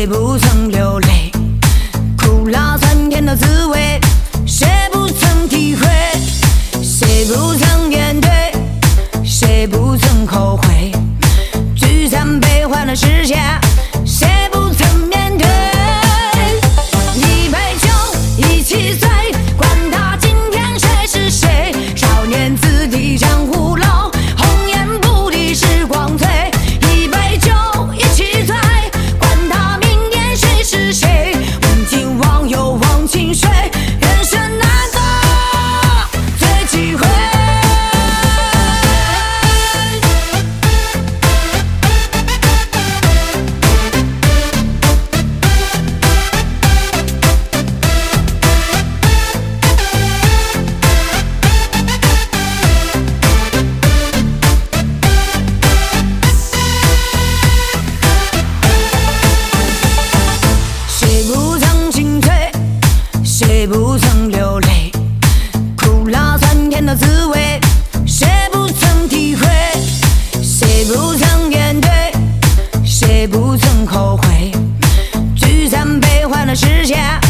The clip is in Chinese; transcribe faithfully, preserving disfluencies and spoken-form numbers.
谁不曾流泪？苦辣酸甜的滋味，谁不曾体会？谁不曾面对？谁不曾后悔？聚散悲欢的时下，谁不曾面对？一杯酒，一起醉，管他今天谁是谁。少年子弟江湖老，红颜不敌时光催。一杯酒，一起醉，管他明天谁是谁。问今忘忧忘情水，人生难得最机会。谁不曾流泪？苦辣酸甜的滋味，谁不曾体会？谁不曾面对？谁不曾后悔？聚散悲欢的时下，